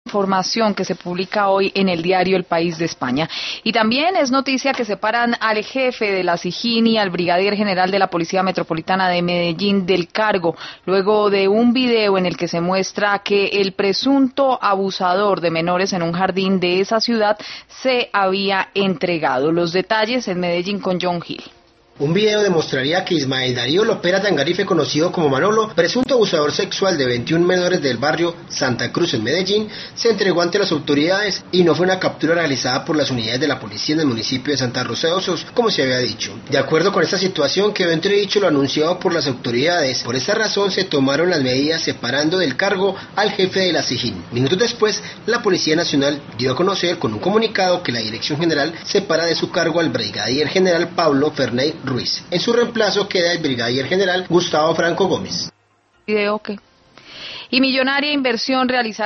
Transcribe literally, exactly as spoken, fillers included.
Información que se publica hoy en el diario El País de España. Y también es noticia que separan al jefe de la SIJIN y al brigadier general de la Policía Metropolitana de Medellín del cargo, luego de un video en el que se muestra que el presunto abusador de menores en un jardín de esa ciudad se había entregado. Los detalles en Medellín con John Hill. Un video demostraría que Ismael Darío Lopera Tangarife, conocido como Manolo, presunto abusador sexual de veintiún menores del barrio Santa Cruz en Medellín, se entregó ante las autoridades y no fue una captura realizada por las unidades de la policía en el municipio de Santa Rosa de Osos, como se había dicho. De acuerdo con esta situación, quedó entredicho lo anunciado por las autoridades. Por esta razón se tomaron las medidas separando del cargo al jefe de la SIJIN. Minutos después, la Policía Nacional dio a conocer con un comunicado que la Dirección General separa de su cargo al brigadier general Pablo Ferney Ruiz. En su reemplazo queda el brigadier general Gustavo Franco Gómez. Video que y millonaria inversión realizada